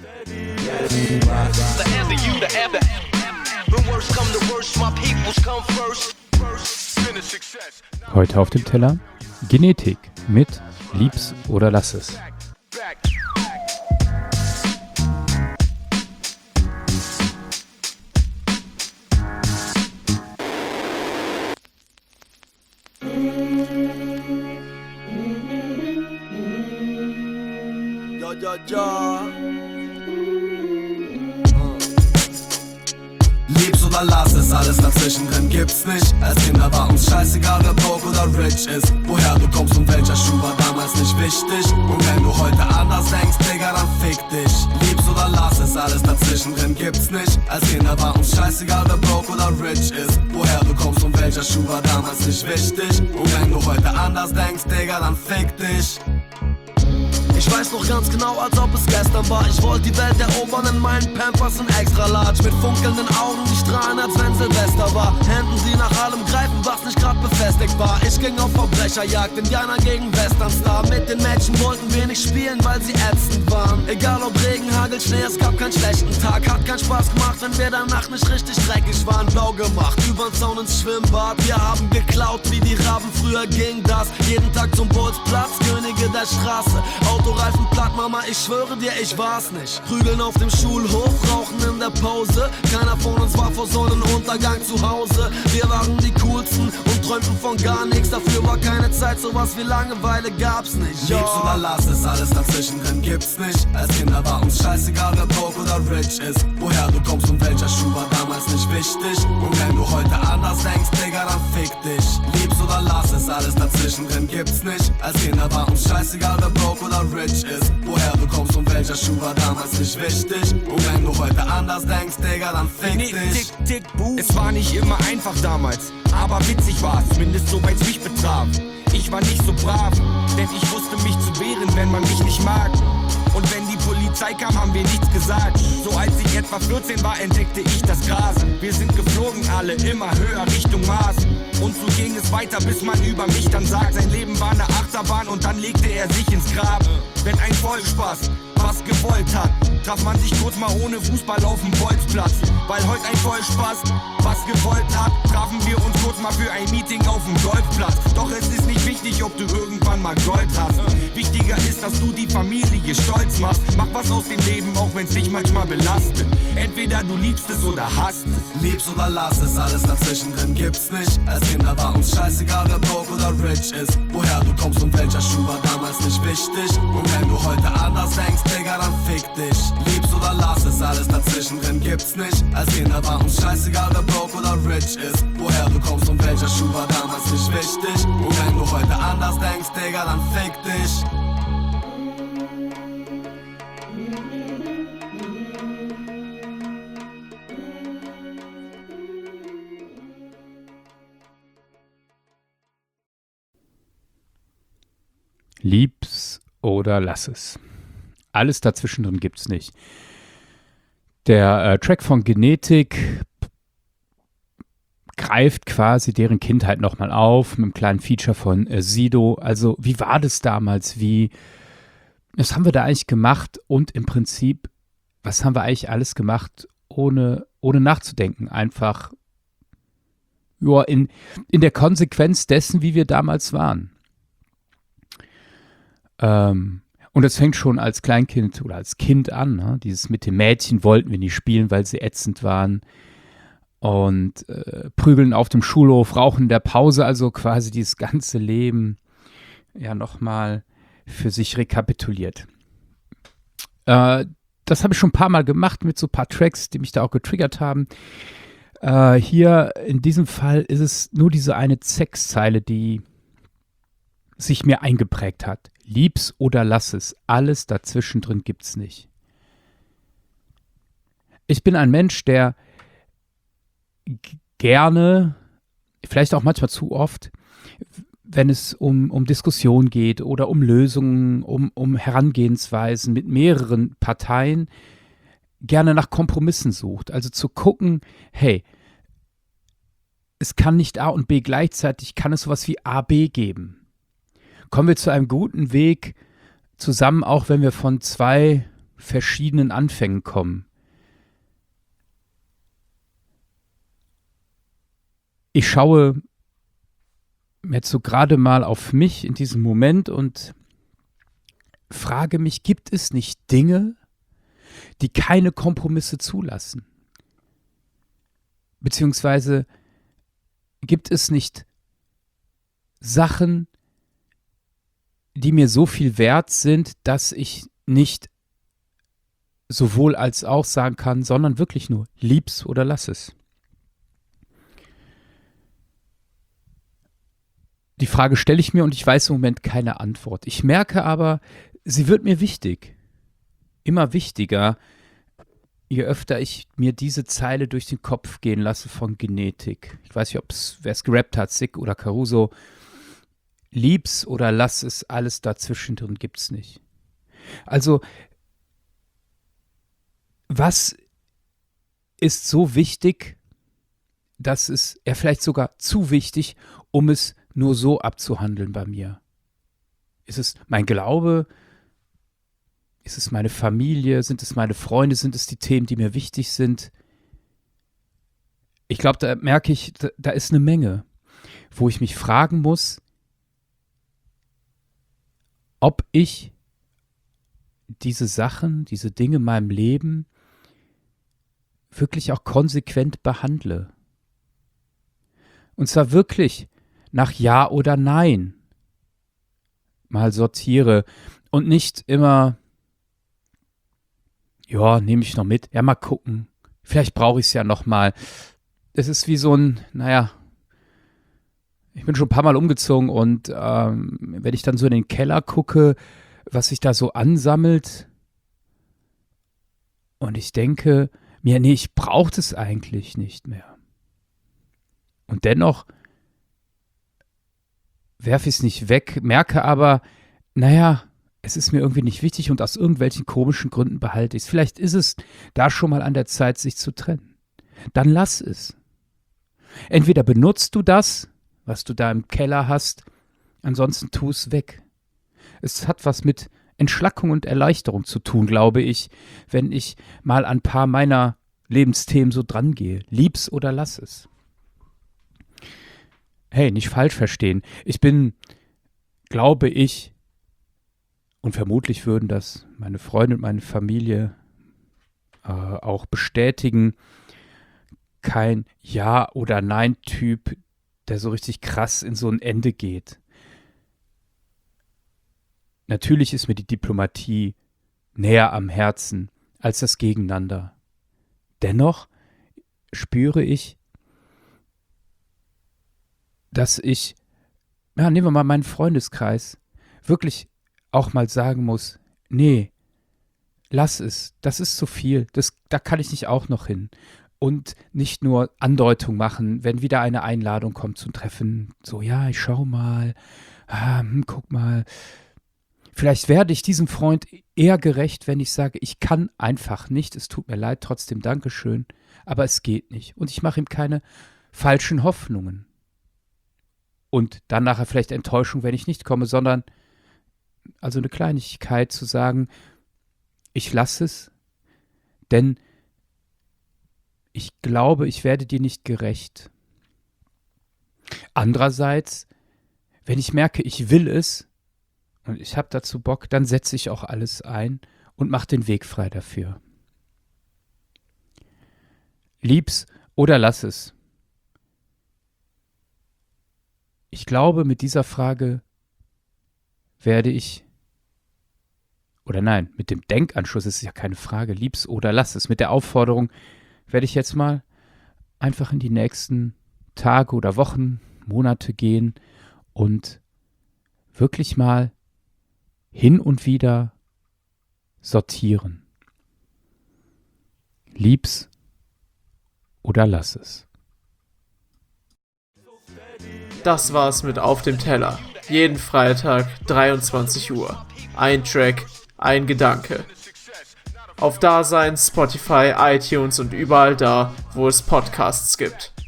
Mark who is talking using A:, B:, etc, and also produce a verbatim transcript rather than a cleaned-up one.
A: Heute auf dem Teller Genetik mit Lieb's oder lass es.
B: Ja, ja, ja. Lieb's oder lass es, alles dazwischen drin gibt's nicht. Als Kinder war uns scheißegal, wer broke oder rich ist. Woher du kommst und welcher Schuh war damals nicht wichtig. Und wenn du heute anders denkst, Digga, dann fick dich. Lieb's oder lass es, alles dazwischen drin gibt's nicht. Als Kinder war uns scheißegal, wer broke oder rich ist. Woher du kommst und welcher Schuh war damals nicht wichtig. Und wenn du heute anders denkst, Digga, dann fick dich. Ich weiß noch ganz genau, als ob es gestern war. Ich wollte die Welt erobern in meinen Pampers in extra large. Mit funkelnden Augen, die strahlen, als wenn Silvester war. Händen, die nach allem greifen, was nicht grad befestigt war. Ich ging auf Verbrecherjagd, Indianer gegen Westernstar. Mit den Mädchen wollten wir nicht spielen, weil sie ätzend waren. Egal ob Regen, Hagel, Schnee, es gab keinen schlechten Tag. Hat keinen Spaß gemacht, wenn wir danach nicht richtig dreckig waren. Blau gemacht, übern Zaun ins Schwimmbad. Wir haben geklaut, wie die Raben, früher ging das. Jeden Tag zum Bolzplatz, Könige der Straße. Autoreifen platt, Mama, ich schwöre dir, ich war's nicht. Prügeln auf dem Schulhof, rauchen in der Pause. Keiner von uns war vor Sonnenuntergang zu Hause. Wir waren die coolsten und träumten von gar nichts. Dafür war keine Zeit, sowas wie Langeweile gab's nicht. Ja. Lieb's oder lass es, alles dazwischen drin gibt's nicht. Als Kinder war uns scheißegal, wer broke oder rich ist. Woher du kommst und welcher Schuh war damals nicht wichtig. Und wenn du heute anders denkst, Digga, dann fick dich. Lieb's oder lass es, alles dazwischen drin gibt's nicht. Als Kinder war uns scheißegal, wer broke oder rich ist. Woher du kommst und welcher Schuh war damals nicht wichtig. Und wenn du heute anders denkst, Digga, dann fick dich.
C: Tick, tick, boom. Es war nicht immer einfach damals, aber witzig war's, zumindest soweit's mich betraf. Ich war nicht so brav, denn ich wusste mich zu wehren, wenn man mich nicht mag. Und wenn die Polizei kam, haben wir nichts gesagt. So als ich etwa vierzehn war, entdeckte ich das Gras. Wir sind geflogen alle immer höher Richtung Mars. Und so ging es weiter, bis man über mich dann sagt, sein Leben war eine Achterbahn und dann legte er sich ins Grab. Wenn ein Vollspaß was gewollt hat, traf man sich kurz mal ohne Fußball auf dem Bolzplatz. Weil heute ein Vollspaß was gewollt hat, trafen wir uns kurz mal für ein Meeting auf dem Golfplatz. Doch es ist nicht wichtig, ob du irgendwann mal Gold hast. Wichtiger ist, dass du die Familie stolz machst. Mach was aus dem Leben, auch wenn's dich manchmal belastet. Entweder du liebst es oder hasst es.
B: Lieb's oder lass es, alles dazwischen drin gibt's nicht. Als Kinder war uns scheißegal, wer broke oder rich ist. Woher du kommst und welcher Schuh war damals nicht wichtig. Und wenn du heute anders denkst, Digga, dann fick dich. Lieb's oder lass es, alles dazwischen drin gibt's nicht. Als Kinder war uns scheißegal, wer broke oder rich ist. Woher du kommst und welcher Schuh war damals nicht wichtig. Und wenn du heute anders denkst, Digga, dann fick dich.
A: Lieb's oder lass es. Alles dazwischen drin gibt's nicht. Der äh, Track von Genetik greift quasi deren Kindheit nochmal auf, mit einem kleinen Feature von äh, Sido. Also wie war das damals? Wie, was haben wir da eigentlich gemacht? Und im Prinzip, was haben wir eigentlich alles gemacht, ohne, ohne nachzudenken? Einfach ja, in, in der Konsequenz dessen, wie wir damals waren. Ähm, und das fängt schon als Kleinkind oder als Kind an. Ne? Dieses mit den Mädchen wollten wir nicht spielen, weil sie ätzend waren. Und äh, prügeln auf dem Schulhof, rauchen in der Pause, also quasi dieses ganze Leben ja nochmal für sich rekapituliert. Äh, das habe ich schon ein paar Mal gemacht mit so ein paar Tracks, die mich da auch getriggert haben. Äh, hier in diesem Fall ist es nur diese eine Textzeile, die sich mir eingeprägt hat. Lieb's oder lass es, alles dazwischen drin gibt's nicht. Ich bin ein Mensch, der g- gerne, vielleicht auch manchmal zu oft, wenn es um, um Diskussionen geht oder um Lösungen, um, um Herangehensweisen mit mehreren Parteien, gerne nach Kompromissen sucht. Also zu gucken, hey, es kann nicht A und B gleichzeitig, kann es sowas wie A B geben. Kommen wir zu einem guten Weg zusammen, auch wenn wir von zwei verschiedenen Anfängen kommen. Ich schaue jetzt so gerade mal auf mich in diesem Moment und frage mich, gibt es nicht Dinge, die keine Kompromisse zulassen? Beziehungsweise gibt es nicht Sachen, die mir so viel wert sind, dass ich nicht sowohl als auch sagen kann, sondern wirklich nur lieb's oder lass es. Die Frage stelle ich mir und ich weiß im Moment keine Antwort. Ich merke aber, sie wird mir wichtig. Immer wichtiger, je öfter ich mir diese Zeile durch den Kopf gehen lasse von Genetik. Ich weiß nicht, wer es gerappt hat, Sick oder Caruso. Lieb's oder lass es, alles dazwischen drin gibt's nicht. Also, was ist so wichtig, dass es, ja vielleicht sogar zu wichtig, um es nur so abzuhandeln bei mir? Ist es mein Glaube? Ist es meine Familie? Sind es meine Freunde? Sind es die Themen, die mir wichtig sind? Ich glaube, da merke ich, da, da ist eine Menge, wo ich mich fragen muss, ob ich diese Sachen, diese Dinge in meinem Leben wirklich auch konsequent behandle. Und zwar wirklich nach Ja oder Nein mal sortiere und nicht immer, ja, nehme ich noch mit, ja, mal gucken, vielleicht brauche ich es ja noch mal. Es ist wie so ein, naja, ich bin schon ein paar Mal umgezogen und ähm, wenn ich dann so in den Keller gucke, was sich da so ansammelt und ich denke mir, nee, ich brauche das eigentlich nicht mehr. Und dennoch werfe ich es nicht weg, merke aber, naja, es ist mir irgendwie nicht wichtig und aus irgendwelchen komischen Gründen behalte ich es. Vielleicht ist es da schon mal an der Zeit, sich zu trennen. Dann lass es. Entweder benutzt du das, was du da im Keller hast, ansonsten tu es weg. Es hat was mit Entschlackung und Erleichterung zu tun, glaube ich, wenn ich mal an ein paar meiner Lebensthemen so dran gehe. Lieb's oder lass es. Hey, nicht falsch verstehen. Ich bin, glaube ich, und vermutlich würden das meine Freunde und meine Familie äh, auch bestätigen, kein Ja- oder Nein-Typ, der so richtig krass in so ein Ende geht. Natürlich ist mir die Diplomatie näher am Herzen als das Gegeneinander. Dennoch spüre ich, dass ich, ja, nehmen wir mal meinen Freundeskreis, wirklich auch mal sagen muss, nee, lass es, das ist zu viel, das, da kann ich nicht auch noch hin. Und nicht nur Andeutung machen, wenn wieder eine Einladung kommt zum Treffen, so, ja, ich schau mal, ah, hm, guck mal. Vielleicht werde ich diesem Freund eher gerecht, wenn ich sage, ich kann einfach nicht, es tut mir leid, trotzdem Dankeschön, aber es geht nicht. Und ich mache ihm keine falschen Hoffnungen. Und dann nachher vielleicht Enttäuschung, wenn ich nicht komme, sondern also eine Kleinigkeit zu sagen, ich lasse es, denn ich glaube, ich werde dir nicht gerecht. Andererseits, wenn ich merke, ich will es und ich habe dazu Bock, dann setze ich auch alles ein und mache den Weg frei dafür. Lieb's oder lass es. Ich glaube, mit dieser Frage werde ich, oder nein, mit dem Denkanschluss ist es ja keine Frage, lieb's oder lass es, mit der Aufforderung werde ich jetzt mal einfach in die nächsten Tage oder Wochen, Monate gehen und wirklich mal hin und wieder sortieren. Lieb's oder lass es.
D: Das war's mit Auf dem Teller. Jeden Freitag, dreiundzwanzig Uhr. Ein Track, ein Gedanke. Auf Dasein, Spotify, iTunes und überall da, wo es Podcasts gibt.